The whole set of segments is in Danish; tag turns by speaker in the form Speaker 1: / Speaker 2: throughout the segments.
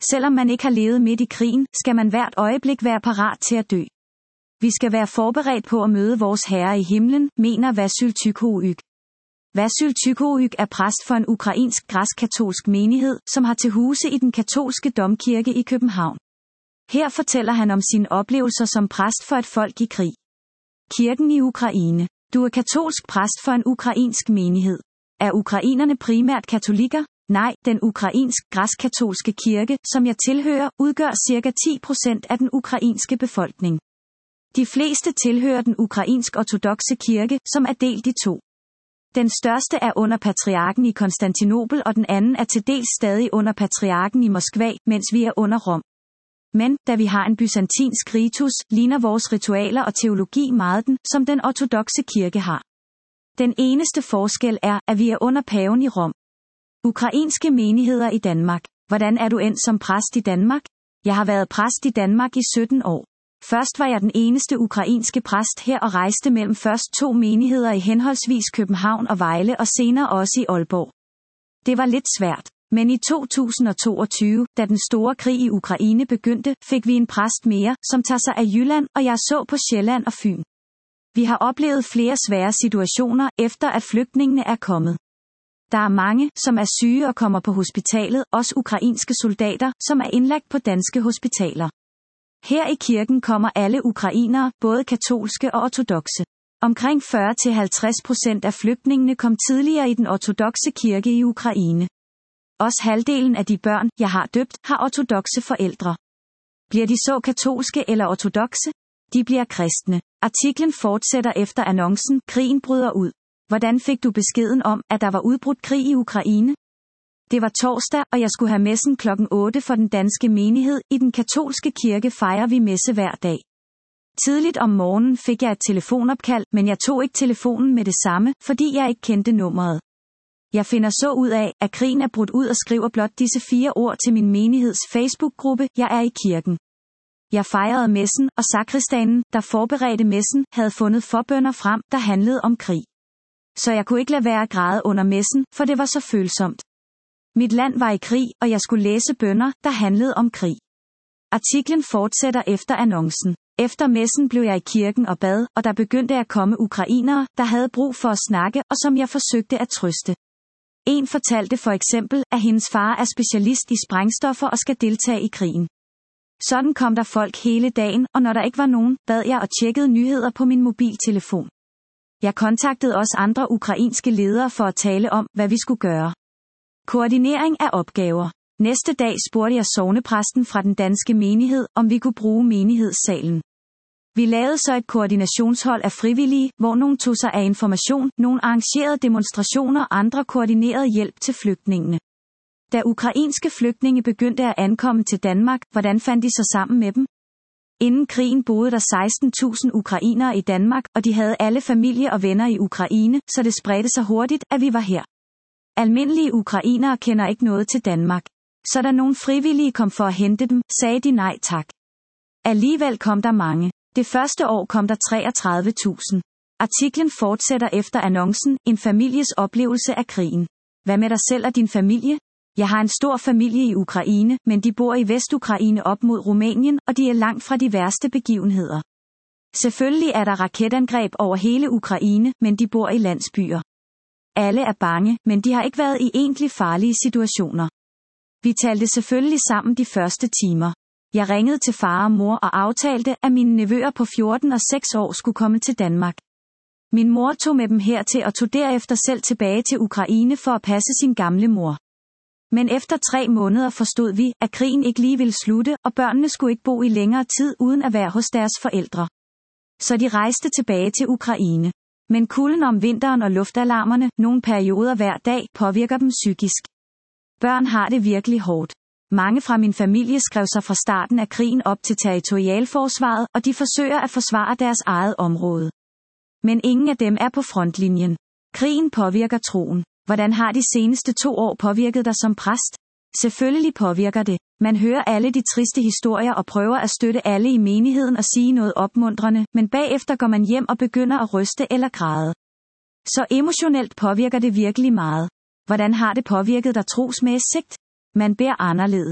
Speaker 1: Selvom man ikke har levet midt i krigen, skal man hvert øjeblik være parat til at dø. Vi skal være forberedt på at møde vores Herre i himlen, mener Vasyl Tykhoyk. Vasyl Tykhoyk er præst for en ukrainsk græsk-katolsk menighed, som har til huse i den katolske domkirke i København. Her fortæller han om sine oplevelser som præst for et folk i krig. Kirken i Ukraine. Du er katolsk præst for en ukrainsk menighed. Er ukrainerne primært katolikker? Nej, den ukrainsk-græsk-katolske kirke, som jeg tilhører, udgør ca. 10% af den ukrainske befolkning. De fleste tilhører den ukrainsk-ortodokse kirke, som er delt i to. Den største er under patriarken i Konstantinopel, og den anden er til dels stadig under patriarken i Moskva, mens vi er under Rom. Men, da vi har en byzantinsk ritus, ligner vores ritualer og teologi meget den, som den ortodokse kirke har. Den eneste forskel er, at vi er under paven i Rom. Ukrainske menigheder i Danmark. Hvordan er du endt som præst i Danmark? Jeg har været præst i Danmark i 17 år. Først var jeg den eneste ukrainske præst her og rejste mellem først 2 menigheder i henholdsvis København og Vejle og senere også i Aalborg. Det var lidt svært. Men i 2022, da den store krig i Ukraine begyndte, fik vi en præst mere, som tager sig af Jylland, og jeg så på Sjælland og Fyn. Vi har oplevet flere svære situationer, efter at flygtningene er kommet. Der er mange, som er syge og kommer på hospitalet, også ukrainske soldater, som er indlagt på danske hospitaler. Her i kirken kommer alle ukrainere, både katolske og ortodokse. Omkring 40-50% af flygtningene kom tidligere i den ortodokse kirke i Ukraine. Også halvdelen af de børn, jeg har døbt, har ortodokse forældre. Bliver de så katolske eller ortodokse? De bliver kristne. Artiklen fortsætter efter annoncen, krigen bryder ud. Hvordan fik du beskeden om, at der var udbrudt krig i Ukraine? Det var torsdag, og jeg skulle have messen kl. 8 for den danske menighed. I den katolske kirke fejrer vi messe hver dag. Tidligt om morgenen fik jeg et telefonopkald, men jeg tog ikke telefonen med det samme, fordi jeg ikke kendte nummeret. Jeg finder så ud af, at krigen er brudt ud og skriver blot disse 4 ord til min menigheds Facebook-gruppe, jeg er i kirken. Jeg fejrede messen, og sakristanen, der forberedte messen, havde fundet forbønner frem, der handlede om krig. Så jeg kunne ikke lade være at græde under messen, for det var så følsomt. Mit land var i krig, og jeg skulle læse bønner, der handlede om krig. Artiklen fortsætter efter annoncen. Efter messen blev jeg i kirken og bad, og der begyndte at komme ukrainere, der havde brug for at snakke, og som jeg forsøgte at trøste. En fortalte for eksempel, at hendes far er specialist i sprængstoffer og skal deltage i krigen. Sådan kom der folk hele dagen, og når der ikke var nogen, bad jeg og tjekkede nyheder på min mobiltelefon. Jeg kontaktede også andre ukrainske ledere for at tale om, hvad vi skulle gøre. Koordinering af opgaver. Næste dag spurgte jeg sognepræsten fra den danske menighed, om vi kunne bruge menighedssalen. Vi lavede så et koordinationshold af frivillige, hvor nogen tog sig af information, nogen arrangerede demonstrationer, andre koordinerede hjælp til flygtningene. Da ukrainske flygtninge begyndte at ankomme til Danmark, hvordan fandt de sig sammen med dem? Inden krigen boede der 16.000 ukrainere i Danmark, og de havde alle familie og venner i Ukraine, så det spredte sig hurtigt, at vi var her. Almindelige ukrainere kender ikke noget til Danmark. Så da nogle frivillige kom for at hente dem, sagde de nej tak. Alligevel kom der mange. Det første år kom der 33.000. Artiklen fortsætter efter annoncen, en families oplevelse af krigen. Hvad med dig selv og din familie? Jeg har en stor familie i Ukraine, men de bor i Vestukraine op mod Rumænien, og de er langt fra de værste begivenheder. Selvfølgelig er der raketangreb over hele Ukraine, men de bor i landsbyer. Alle er bange, men de har ikke været i egentlig farlige situationer. Vi talte selvfølgelig sammen de første timer. Jeg ringede til far og mor og aftalte, at mine nevøer på 14 og 6 år skulle komme til Danmark. Min mor tog med dem hertil og tog derefter selv tilbage til Ukraine for at passe sin gamle mor. Men efter 3 måneder forstod vi, at krigen ikke lige ville slutte, og børnene skulle ikke bo i længere tid uden at være hos deres forældre. Så de rejste tilbage til Ukraine. Men kulden om vinteren og luftalarmerne, nogle perioder hver dag, påvirker dem psykisk. Børn har det virkelig hårdt. Mange fra min familie skrev sig fra starten af krigen op til territorialforsvaret, og de forsøger at forsvare deres eget område. Men ingen af dem er på frontlinjen. Krigen påvirker troen. Hvordan har de seneste 2 år påvirket dig som præst? Selvfølgelig påvirker det. Man hører alle de triste historier og prøver at støtte alle i menigheden og sige noget opmuntrende, men bagefter går man hjem og begynder at ryste eller græde. Så emotionelt påvirker det virkelig meget. Hvordan har det påvirket dig trosmæssigt? Man beder anderledes.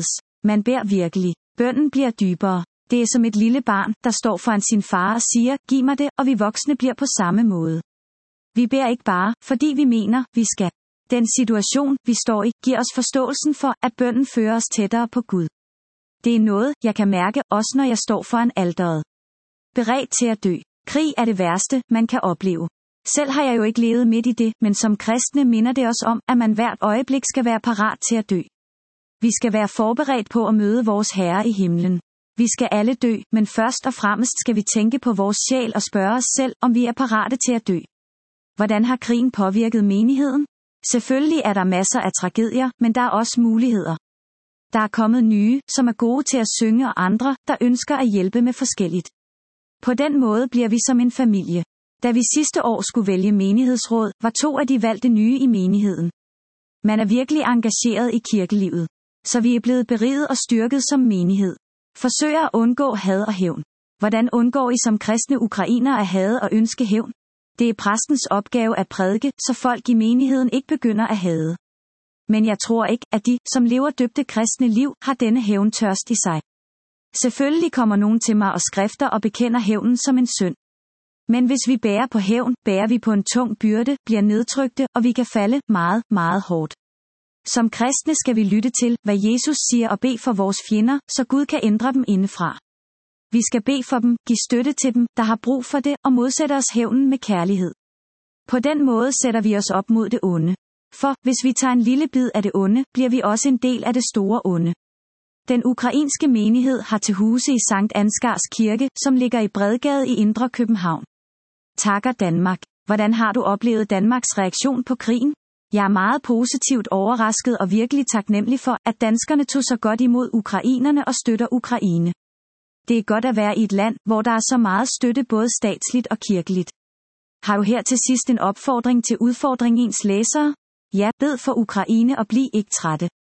Speaker 1: Man beder virkelig. Bønnen bliver dybere. Det er som et lille barn, der står foran sin far og siger, giv mig det, og vi voksne bliver på samme måde. Vi beder ikke bare, fordi vi mener, vi skal. Den situation, vi står i, giver os forståelsen for, at bønnen fører os tættere på Gud. Det er noget, jeg kan mærke, også når jeg står foran alteret. Beredt til at dø. Krig er det værste, man kan opleve. Selv har jeg jo ikke levet midt i det, men som kristne minder det os om, at man hvert øjeblik skal være parat til at dø. Vi skal være forberedt på at møde vores Herre i himlen. Vi skal alle dø, men først og fremmest skal vi tænke på vores sjæl og spørge os selv, om vi er parate til at dø. Hvordan har krigen påvirket menigheden? Selvfølgelig er der masser af tragedier, men der er også muligheder. Der er kommet nye, som er gode til at synge, og andre, der ønsker at hjælpe med forskelligt. På den måde bliver vi som en familie. Da vi sidste år skulle vælge menighedsråd, var 2 af de valgte nye i menigheden. Man er virkelig engageret i kirkelivet. Så vi er blevet beriget og styrket som menighed. Forsøger at undgå had og hævn. Hvordan undgår I som kristne ukrainere at hade og ønske hævn? Det er præstens opgave at prædike, så folk i menigheden ikke begynder at hade. Men jeg tror ikke, at de, som lever døbte kristne liv, har denne hævntørst i sig. Selvfølgelig kommer nogen til mig og skrifter og bekender hævnen som en synd. Men hvis vi bærer på hævn, bærer vi på en tung byrde, bliver nedtrykte, og vi kan falde meget, meget hårdt. Som kristne skal vi lytte til, hvad Jesus siger og bede for vores fjender, så Gud kan ændre dem indefra. Vi skal bede for dem, give støtte til dem, der har brug for det, og modsætte os hævnen med kærlighed. På den måde sætter vi os op mod det onde. For, hvis vi tager en lille bid af det onde, bliver vi også en del af det store onde. Den ukrainske menighed har til huse i Sankt Ansgars Kirke, som ligger i Bredgade i Indre København. Takker Danmark. Hvordan har du oplevet Danmarks reaktion på krigen? Jeg er meget positivt overrasket og virkelig taknemmelig for, at danskerne tog så godt imod ukrainerne og støtter Ukraine. Det er godt at være i et land, hvor der er så meget støtte både statsligt og kirkeligt. Har du her til sidst en opfordring til udfordring ens læsere? Ja, bed for Ukraine og bliv ikke trætte.